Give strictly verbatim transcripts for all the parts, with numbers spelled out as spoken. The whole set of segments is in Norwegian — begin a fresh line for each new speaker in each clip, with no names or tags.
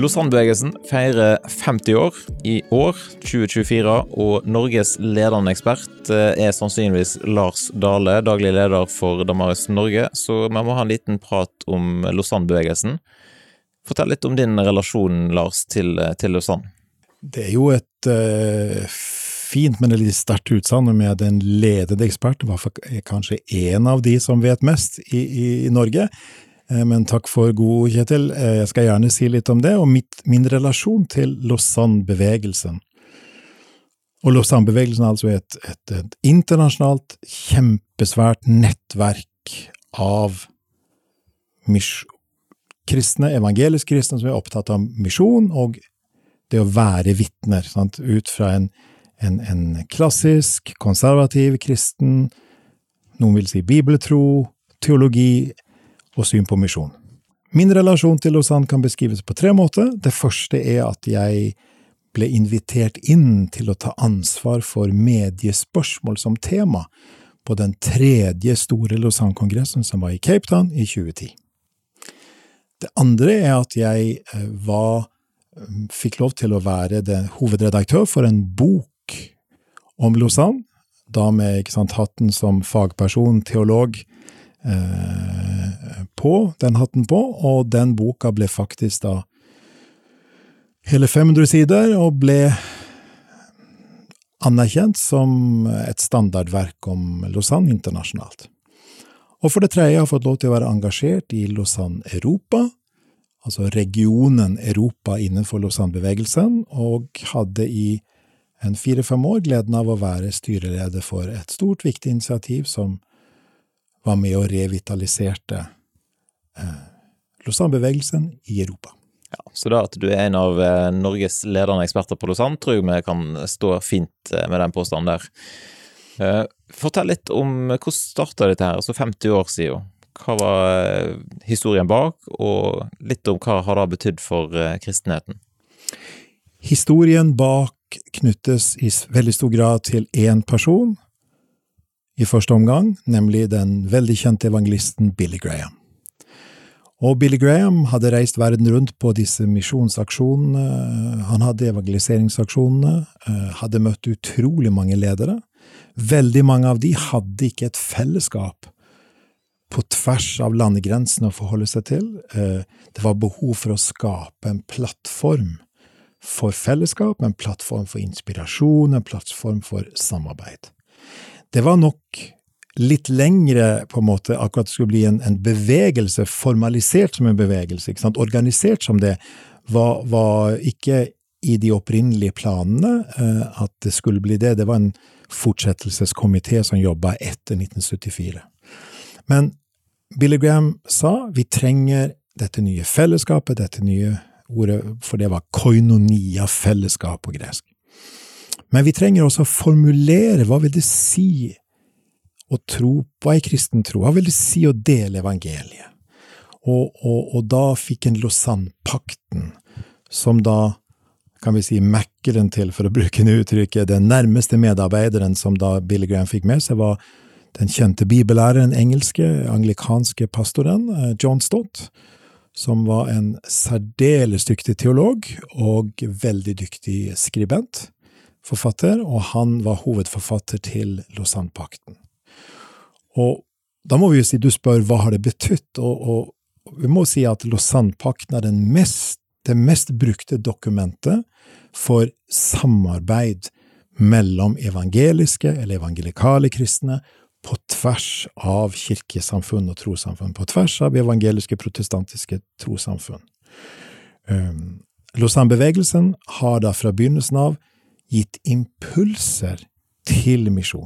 Lausanne-bevegelsen feirer femti år i år, tjue tjuefire, og Norges ledende ekspert er sannsynligvis Lars Dale, daglig leder for Damaris Norge, så vi må ha en liten prat om Lausanne-bevegelsen. Fortell litt om din relasjon, Lars, til, til Lausanne.
Det er jo et uh, fint, men litt sterkt utsagn med den ledende eksperten, er kanskje en av de som vet mest i, i, i Norge. Men takk for god, Kjetil. Jeg skal gjerne si litt om det, og mitt, min relasjon til Lausanne-bevegelsen. Og Lausanne-bevegelsen er altså et, et, et internasjonalt, kjempesvært nettverk av mis- kristne, evangeliske kristne som er opptatt av misjon, og det å være vittner, sant? Ut fra en, en, en klassisk, konservativ kristen, noen vil si bibeltro, teologi, og syn på misjon. Min relasjon til Lausanne kan beskrives på tre måter. Det første er at jeg ble invitert inn til å ta ansvar for mediespørsmål som tema på den tredje store Lausanne-kongressen som var i Cape Town i tjue ti. Det andre er at jeg var, fikk lov til å være den hovedredaktør for en bok om Lausanne, da med ikke sant, hatten som fagperson, teolog, på, den hatten på, og den boka ble faktisk da hele fem hundre sider, og ble anerkjent som et standardverk om Lausanne internasjonalt. Og for det tredje har jeg fått lov til å være engasjert i Lausanne Europa, altså regionen Europa innenfor Lausanne-bevegelsen, og hadde i en fire-fem år gleden av å være styreleder for et stort, viktig initiativ som var med og revitaliserte eh, Lausanne-bevegelsen i Europa.
Ja, så da at du er en av eh, Norges ledende eksperter på Lausanne, tror jeg vi kan stå fint eh, med den påstanden der. Eh, fortell litt om hvordan startet dette her, altså femti år siden. Hva var eh, historien bak, og litt om hva har det betydd for eh, kristenheten?
Historien bak knyttes i veldig stor grad til en person, i første omgang, nemlig den veldig kjente evangelisten Billy Graham. Og Billy Graham hadde reist verden rundt på disse misjonsaksjonene, han hadde evangeliseringsaksjonene, hadde møtt utrolig mange ledere. Veldig mange av de hadde ikke et fellesskap på tvers av landegrensene å forholde seg til. Det var behov for å skape en plattform for fellesskap, en plattform for inspirasjon, en plattform for samarbeid. Det var nok litt lengre på en måte, akkurat det skulle bli en, en bevegelse, formalisert som en bevegelse, ikke sant? Organisert som det, var, var ikke i de opprinnelige planene eh, at det skulle bli det. Det var en fortsettelseskomité som jobbet etter nitten syttifire. Men Billy Graham sa, vi trenger dette nye fellesskapet, dette nye ordet, for det var koinonia, fellesskap på gresk. Men vi trenger også å formulere, hva vil det si å tro, hva er kristen tro? Hva vil det si å dele evangeliet? Og, og, og da fikk en Lausanne-pakten, som da, kan vi si, mekkeren til, for å bruke en uttrykk, den nærmeste medarbeideren som da Billy Graham fikk med seg, var den kjente bibellæreren, engelske, anglikanske pastoren, John Stott, som var en særdeles dyktig teolog og veldig dyktig skribent, forfatter, og han var hovedforfatter til Lausanne-pakten. Og da må vi jo si, du spør, hva har det betytt? Og, og vi må si at Lausanne-pakten er den mest, det mest brukte dokumentet for samarbeid mellom evangeliske eller evangelikale kristne på tvers av kirkesamfunn og trosamfunn, på tvers av evangeliske protestantiske trosamfunn. Um, Lausanne-bevegelsen har da fra begynnelsen av gitt impulser til misjon.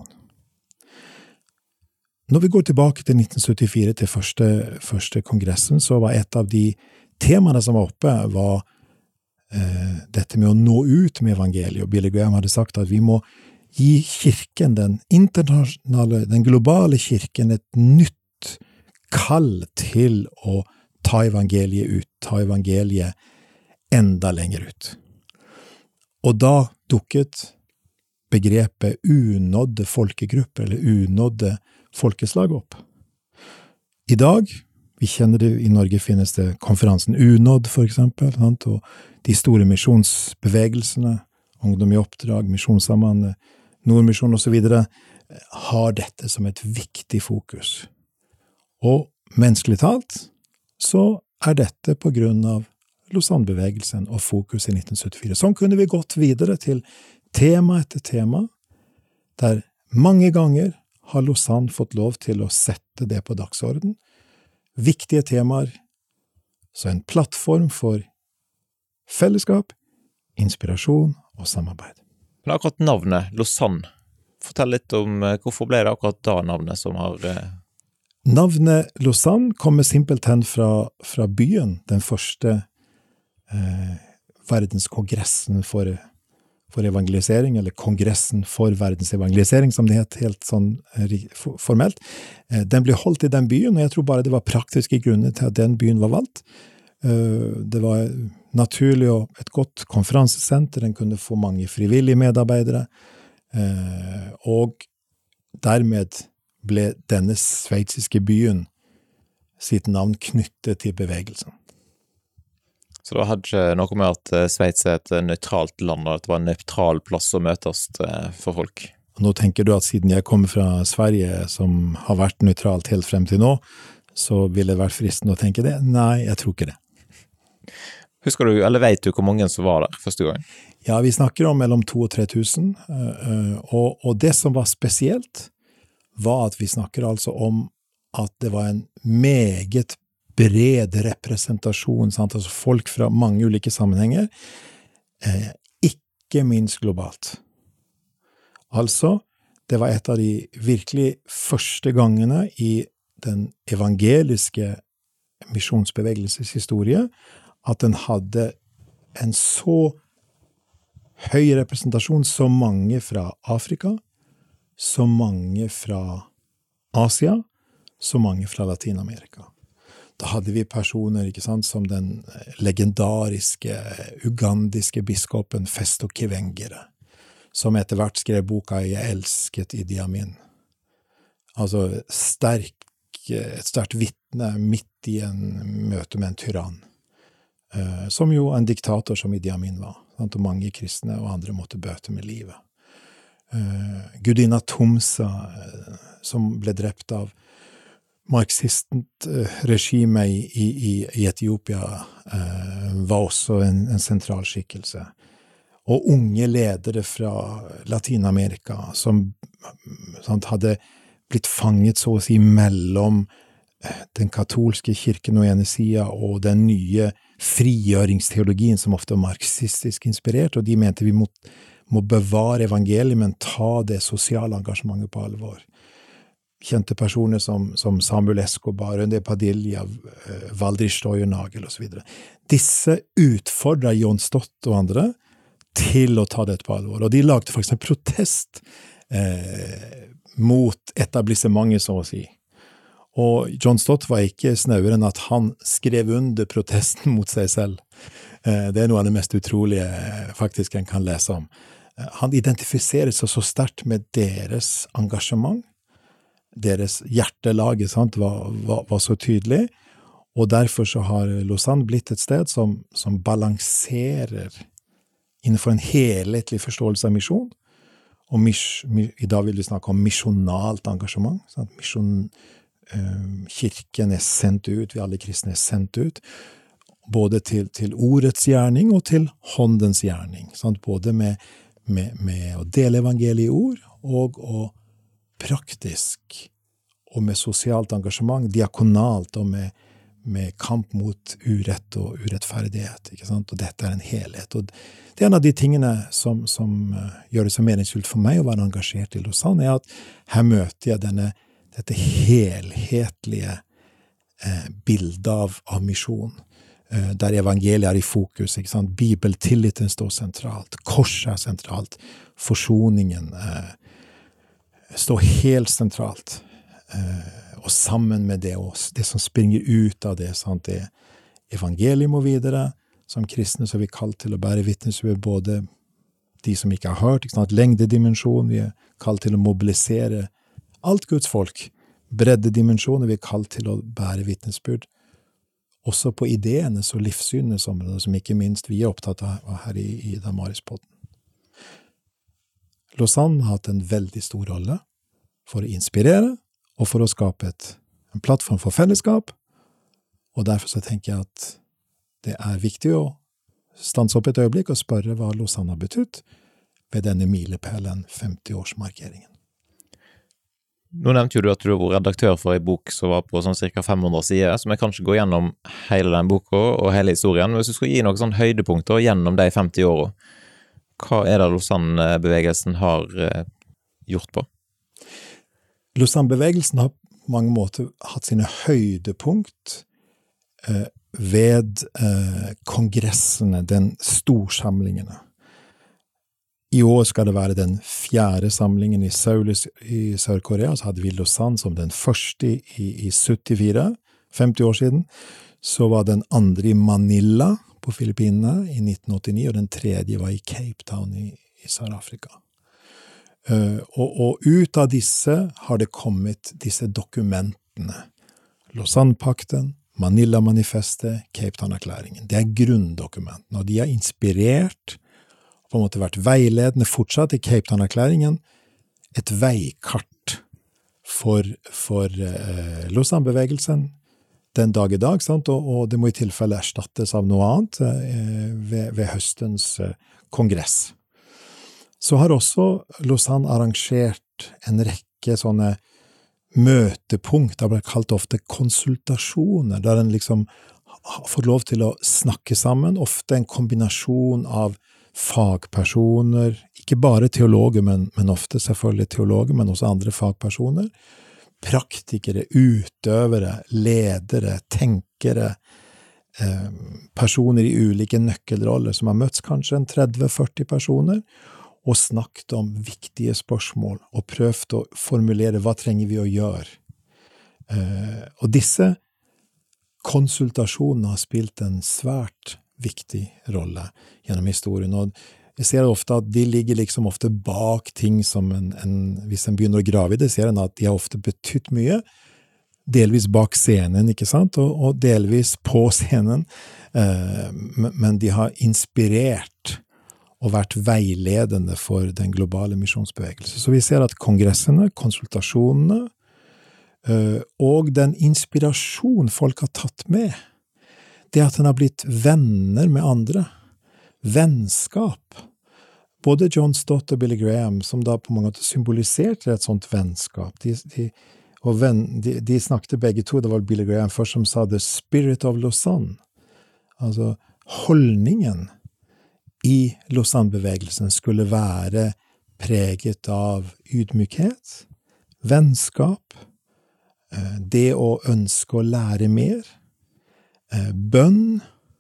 Når vi går tilbake til nitten syttifire, til første, første kongressen, så var et av de temaene som var oppe, var eh, dette med å nå ut med evangeliet. Og Billy Graham hadde sagt at vi må gi kirken, den internasjonale, den globale kirken, et nytt kall til å ta evangeliet ut, ta evangeliet enda lenger ut. Og da dukket begrepet unådde folkegrupper, eller unådde folkeslag opp. I dag, Vi kjenner det, i Norge finnes det konferansen UNOD for eksempel, sant? Og de store misjonsbevegelsene, Ungdom i oppdrag, Misjonssambandet, Nordmisjon og så videre, har dette som et viktig fokus. Og menneskelig talt, så er dette på grunn av Lausanne-bevegelsen og fokus i nitten syttifire. Sånn kunne vi gått videre til tema etter tema, der mange ganger har Lausanne fått lov til å sette det på dagsorden. Viktige temaer, så en plattform for fellesskap, inspirasjon og samarbeid.
Men akkurat navnet, Lausanne, fortell litt om hvorfor ble det akkurat da navnet som har... Eh...
Navnet Lausanne kommer simpelthen fra, fra byen, den første eh, verdenskongressen for, for evangelisering, eller kongressen for verdens evangelisering, som det het helt sånn eh, formelt. Eh, den ble holdt i den byen, og jeg tror bare det var praktiske grunner til at den byen var valgt. Eh, det var naturlig og et godt konferansesenter, den kunne få mange frivillige medarbeidere, eh, og dermed ble denne sveitsiske byen sitt navn knyttet til bevegelsen.
Så det hadde ikke noe med at Sveits er et nøytralt land, og at det var en nøytral plass å møtes for folk?
Nå tenker du at siden jeg kommer fra Sverige, som har vært nøytralt helt frem til nå, så ville det vært fristende å tenke det? Nei, jeg tror ikke det.
Husker du, eller vet du hvor mange som var der første gang?
Ja, vi snakker om mellom to og tre tusen, og, og det som var spesielt, var at vi snakker altså om at det var en meget bred representasjon, sant? Altså folk fra mange ulike sammenhenger, eh, ikke minst globalt. Altså, det var et av de virkelig første gangene i den evangeliske misjonsbevegelses historie, at den hadde en så høy representasjon, så mange fra Afrika, så mange fra Asia, så mange fra Latinamerika. Da hadde vi personer, ikke sant, som den legendariske ugandiske biskopen Festo Kivengere, som etter hvert skrev boka «Jeg elsket Idi Amin». Altså sterk, et sterkt vittne midt i en møte med en tyrann, eh, som jo en diktator som Idi Amin var, sant? Og mange kristne og andre måtte bøte med livet. Uh, Gudina Tomsa, uh, som ble drept av marxistent uh, regime i, i, i Etiopia, uh, var også en, en sentral skikkelse. Og unge ledere fra Latinamerika, som sant, hadde blitt fanget så å si mellom uh, den katolske kirken og ene siden, og den nye frigjøringsteologien som ofte var marxistisk inspirert, og de mente vi måtte må bevare evangeliet, men ta det sosiale engasjementet på alvor. Kjente personer som, som Samuel Escobar, Rønde Padilla, eh, Valdris Steuernagel og så videre. Disse utfordret John Stott og andre til å ta det på alvor, og de lagde for eksempel protest eh, mot etablissementet, så å si. Og John Stott var ikke snauere enn at han skrev under protesten mot seg selv. Eh, det er noe av det mest utrolige faktisk en kan lese om. Han identifiserer seg så sterkt med deres engasjement, deres hjertelag, sant, var, var, var så tydelig, og derfor så har Lausanne blitt et sted som, som balanserer innenfor en helhetlig forståelse av misjon, og mis, i dag vil vi snakke om misjonalt engasjement, sant? Mission, eh, kirken er sendt ut, vi alle kristne er sendt ut, både til, til ordets gjerning og til håndens gjerning, sant? Både med Med, med å dele evangeliet i ord, og å praktisk, og med sosialt engasjement, diakonalt, og med, med kamp mot urett og urettferdighet, ikke sant? Og dette er en helhet, og det er en av de tingene som, som uh, gjør det så meningsfullt for meg å være engasjert i Lausanne, er at her møter jeg denne, dette helhetlige uh, bildet av, av misjon, der evangeliet er i fokus, ikke sant? Bibeltilliten står sentralt, korset er sentralt, forsoningen eh, står helt sentralt, eh, og sammen med det, og det som springer ut av det, sant? Det evangeliet må videre, som kristne så er vi kalt til å bære vitnesbyrd, både de som ikke har hørt, ikke sant? Lengdedimensjon, vi er kalt til å mobilisere alt Guds folk breddedimensjoner vi er kalt til å bære vittnesbyrd, også på ideenes og livssynenes områder, som ikke minst vi er opptatt av her i, i Damaris-podden. Lausanne har hatt en veldig stor rolle for å inspirere og for å skape et, en plattform for fellesskap, og derfor så tenker jeg at det er viktig å stanse opp et øyeblikk og spørre hva Lausanne har betydd ved denne milepælen femti-årsmarkeringen.
Nå nevnte jo du at du var redaktør for en bok som var på sånn cirka fem hundre sider, så vi kan ikke gå gjennom hele den boka og hele historien, men hvis du skal gi noen sånn høydepunkter gjennom de femti årene, hva er det Lausanne-bevegelsen har eh, gjort på?
Lausanne-bevegelsen har på mange måter hatt sine høydepunkt eh, ved eh, kongressene, den storsamlingene. I år skal det være den fjerde samlingen i Seoul i Sør-Korea, så hadde vi Lausanne som den første i, i syttifire, femti år siden. Så var den andre i Manila på Filippinene i nitten åttini, og den tredje var i Cape Town i, i Sør-Afrika. Uh, og, og ut av disse har det kommet disse dokumentene. Lausanne-pakten, Manila-manifestet, Cape Town-erklæringen. Det er grunndokumentene, og de har inspirert på en måte vært veiledende fortsatt i Cape Town-erklæringen, et veikart for, for uh, Lausanne-bevegelsen den dag i dag, sant? Og, og det må i tilfelle erstattes av noe annet uh, ved, ved høstens uh, kongress. Så har også Lausanne arrangert en rekke sånne møtepunkt, det blir kalt ofte konsultasjoner, der en liksom har fått lov til å snakke sammen, ofte en kombinasjon av fagpersoner, ikke bare teologer, men, men ofte selvfølgelig teologer, men også andre fagpersoner, praktikere, utøvere, ledere, tenkere, eh, personer i ulike nøkkelroller, som har møtt kanskje en tretti til førti personer, og snakket om viktige spørsmål, og prøvd å formulere hva trenger vi å gjøre. Eh, og disse konsultasjonene har spilt en svært viktig rolle gjennom historien, og jeg ser ofte at de ligger liksom ofte bak ting som en, en hvis en begynner å grave i det, ser en at de har ofte betytt mye, delvis bak scenen, ikke sant, og, og delvis på scenen, eh, men de har inspirert og vært veiledende for den globale misjonsbevegelsen. Så vi ser at kongressene, konsultasjonene, eh, og den inspirasjon folk har tatt med, det at en har blitt venner med andre, vennskap. Både John Stott og Billy Graham, som da på mange måter symboliserte et sånt vennskap. De, de, og venn, de, de snakket begge to, det var Billy Graham først som sa «The spirit of Lausanne». Altså holdningen i Lausanne-bevegelsen skulle være preget av ydmykhet, vennskap, det å ønske å lære mer, bønn,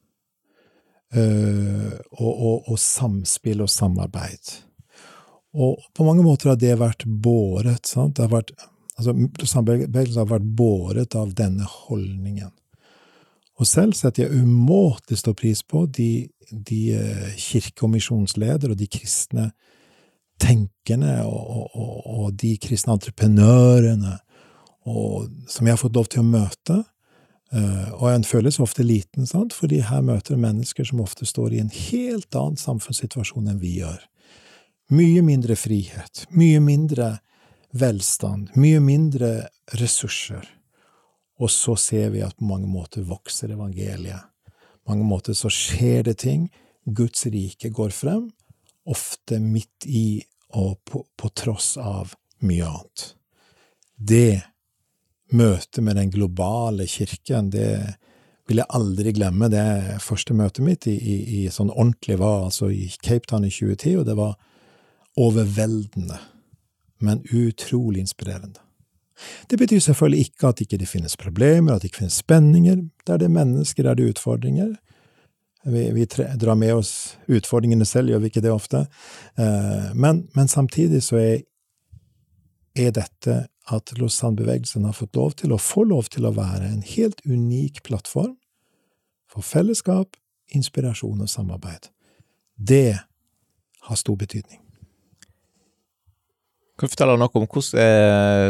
og, og, og samspill og samarbeid. Og på mange måter har det vært båret, sant? Det har vært, altså, Lausanne-bevegelsen har vært båret av denne holdningen. Og selv setter jeg umåtelig stor pris på de, de kirke- og misjonsledere og de kristne tenkerne og, og, og de kristne entreprenørene og, som jeg har fått lov til å møte. Uh, og en føles ofte liten, sant? Fordi her møter mennesker som ofte står i en helt annen samfunnssituasjon enn vi gjør. Mye mindre frihet, mye mindre velstand, mye mindre ressurser. Og så ser vi at på mange måter vokser evangeliet. På mange måter så skjer det ting, Guds rike går frem, ofte midt i og på, på tross av mye annet. Det møte med den globale kirken, det vil jeg aldri glemme. Det første møtet mitt i, i, i sånn ordentlig var altså i Cape Town i tjue ti, og det var overveldende, men utrolig inspirerende. Det betyr selvfølgelig ikke at ikke det finnes problemer, at det ikke finnes spenninger, der det er mennesker, der det er utfordringer. Vi, vi tre, drar med oss utfordringene selv, gjør vi ikke det ofte. Eh, men, men samtidig så er, er dette at Lausanne-bevegelsen har fått lov til å få lov til å være en helt unik plattform for fellesskap, inspirasjon og samarbeid. Det har stor betydning.
Kan du fortelle noe om hvordan er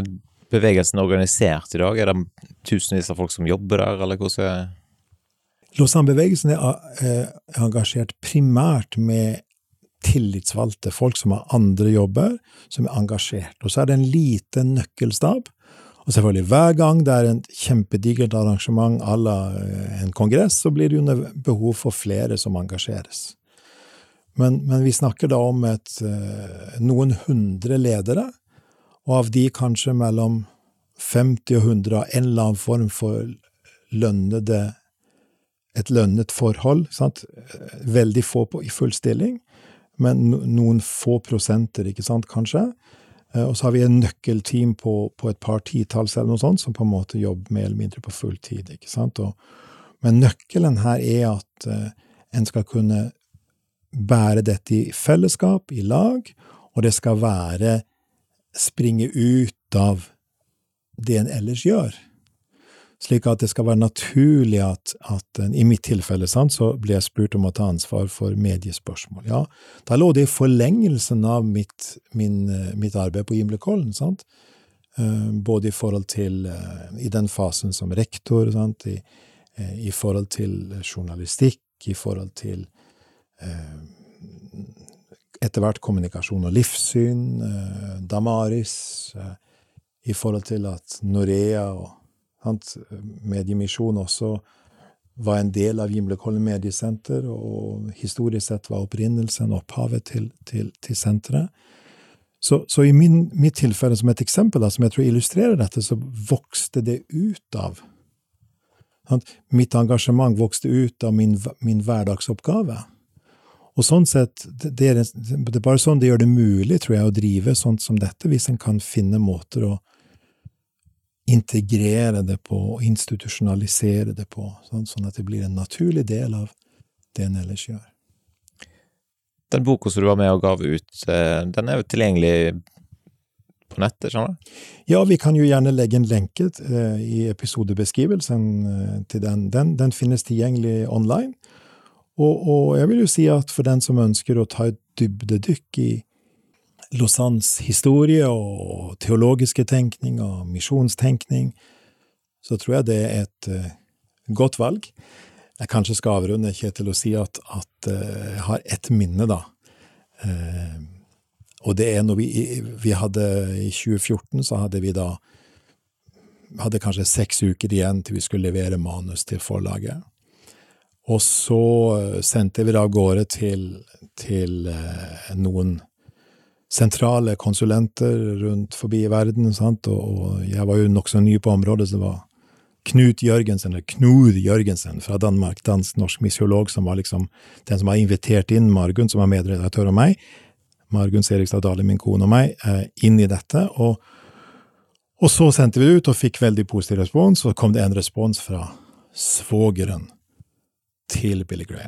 bevegelsen organisert i dag? Er det tusenvis av folk som jobber der, eller hvordan er...
Lausanne-bevegelsen er engasjert primært med tillitsvalgte, folk som har andre jobber, som er engasjert. Og så er det en liten nøkkelstab, og selvfølgelig hver gang det er en kjempedigert arrangement à la en kongress, så blir det jo behov for flere som engasjeres. Men, men vi snakker da om et, noen hundre ledere, og av de kanskje mellom femti og hundre av en eller annen form for lønnede, et lønnet forhold, sant? Veldig få på, i full stilling, men noen få prosenter, ikke sant, kanskje. Og så har vi en nøkkelteam på, på et par titalls eller noe sånt, som på en måte jobber mer eller mindre på full tid, ikke sant? Og, men nøkkelen her er at uh, en skal kunne bære dette i fellesskap, i lag, og det skal være springe ut av det en ellers gjør. Slik at det skal være naturlig at, at i mitt tilfelle, sant, så blir jeg spurt om å ta ansvar for mediespørsmål. Ja, da lå det i forlengelsen av mitt, min, mitt arbeid på Gimlekollen, sant? Uh, både i forhold til, uh, i den fasen som rektor, sant? I, uh, i forhold til journalistikk, i forhold til uh, etter hvert kommunikasjon og livssyn, uh, Damaris, uh, i forhold til at Norea og Mediemisjon også var en del av Gimlekollen mediesenter, og historisk sett var opprinnelsen og opphavet til, til, til senteret. Så, så i min, mitt tilfelle, som et eksempel, da, som jeg tror illustrerer dette, så vokste det ut av. Mitt engasjement vokste ut av min, min hverdagsoppgave. Og sånn sett, det, det, er, det er bare sånn det gjør det mulig, tror jeg, å drive sånt som dette, hvis en kan finne måter å integrere det på, institusjonalisere det på, sånn, sånn at det blir en naturlig del av det en ellers gjør.
Den boken som du var med og gav ut, den er jo tilgjengelig på nettet, skjønner du?
Ja, vi kan jo gjerne legge en lenke uh, i episodebeskrivelsen uh, til den. den. Den finnes tilgjengelig online, og, og jeg vil jo si at for den som ønsker å ta et dybdedykk i Lausannes historie og teologiske tenkning og misjonstenkning, så tror jeg det er et uh, godt valg. Jeg kanskje skal avrunde, Kjetil, å si at, at uh, jeg har et minne da. Uh, og det er når vi, vi hadde i tjue fjorten, så hadde vi da hadde kanskje seks uker igjen til vi skulle levere manus til forlaget. Og så uh, sendte vi da av gårde til, til uh, noen sentrale konsulenter rundt forbi i verden, sant? Og, og jeg var jo nok så ny på området, så det var Knut Jørgensen, eller Knud Jørgensen fra Danmark, dansk-norsk missiolog, som var liksom den som har invitert inn Margunn, som var medredaktør av meg, Margunn Serigstad Dale, min kone og meg, eh, inn i dette, og, og så sendte vi det ut og fikk veldig positiv respons, og så kom det en respons fra svågeren til Billy Graham.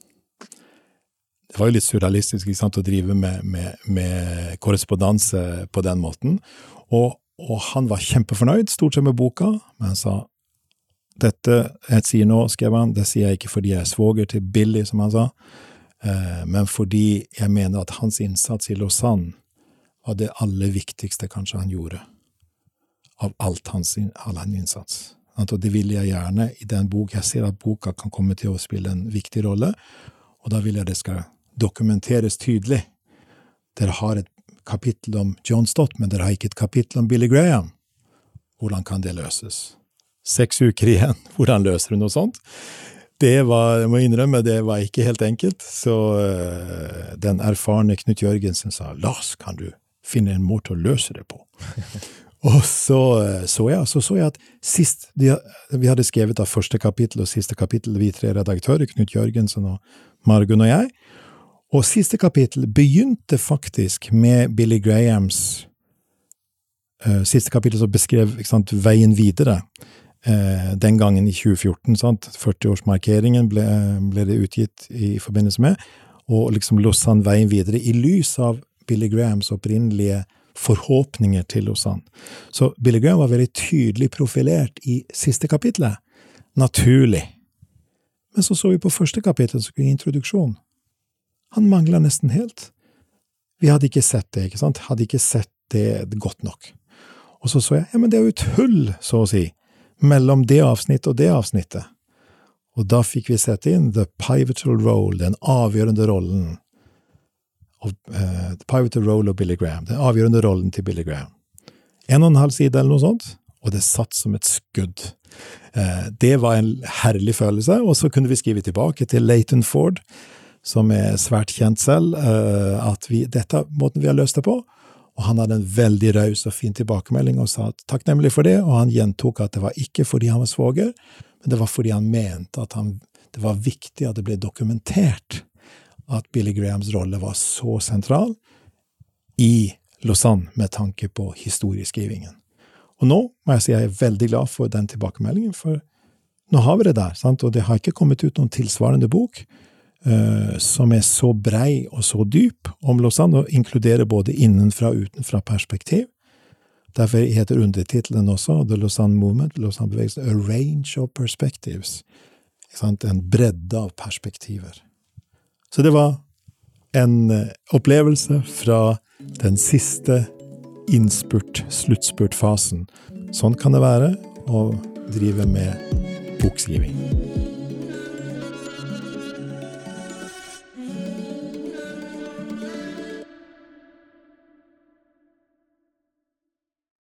Det var jo litt surrealistisk, ikke sant, å drive med, med, med korrespondanse på den måten. Og, og han var kjempefornøyd, stort sett med boka, men han sa, dette jeg sier nå, skrev han, det sier jeg ikke fordi jeg er svoger til Billy, som han sa, eh, men fordi jeg mener at hans innsats i Lausanne var det aller viktigste kanskje han gjorde, av alt hans, all hans innsats. Og det vil jeg gjerne i den bok. Jeg ser at boka kan komme til å spille en viktig rolle, og da vil jeg det skal dokumenteres tydelig. Dere har et kapittel om John Stott, men dere har ikke et kapittel om Billy Graham. Hvordan kan det løses? Seks uker igjen, hvordan løser du noe sånt? Det var, jeg må innrømme, det var ikke helt enkelt. Så uh, den erfarne Knut Jørgensen sa, Lars, kan du finne en måte å løse det på? Og så så jeg, så så jeg at sist, de, vi hadde skrevet av første kapittel og siste kapittel, vi tre redaktører, Knut Jørgensen og Margunn og jeg, og siste kapittel begynte faktisk med Billy Grahams uh, siste kapittel som beskrev, ikke sant, veien videre. Uh, den gangen i tjue fjorten, sant, førti-årsmarkeringen ble, ble det utgitt i forbindelse med, og liksom Lausanne veien videre i lys av Billy Grahams opprinnelige forhåpninger til Lausanne. Så Billy Graham var veldig tydelig profilert i siste kapitlet. Naturlig. Men så så vi på første kapittel, så skulle introduksjon. Han manglet nesten helt. Vi hadde ikke sett det, ikke sant? Hadde ikke sett det godt nok. Og så så jeg, ja, men det er jo et hull, så å si, mellom det avsnittet og det avsnittet. Og da fikk vi sette inn the pivotal role, den avgjørende rollen, of, uh, the pivotal role of Billy Graham, den avgjørende rollen til Billy Graham. En og en halv side eller noe sånt, og det satt som et skudd. Uh, det var en herlig følelse, og så kunne vi skrive tilbake til Leighton Ford, som er svært kjent selv, uh, at vi, dette er måten vi har løst det på, og han hadde en veldig raus og fin tilbakemelding og sa takknemlig for det, og han gjentok at det var ikke fordi han var svoger, men det var fordi han mente at han, det var viktig at det ble dokumentert at Billy Grahams rolle var så sentral i Lausanne med tanke på historieskrivingen. Og nå må jeg si jeg er veldig glad for den tilbakemeldingen, for nå har vi det der, sant? Og det har ikke kommet ut noen tilsvarende bok uh, som er så brei og så dyp om Lausanne, og inkluderer både innenfra og utenfra perspektiv. Derfor heter undertitlen også The Lausanne Movement, Lausanne-bevegelsen, A Range of Perspectives. En bredde av perspektiver. Så det var en opplevelse fra den siste innspurt, sluttspurtfasen. Sånn kan det være å drive med bokskriving.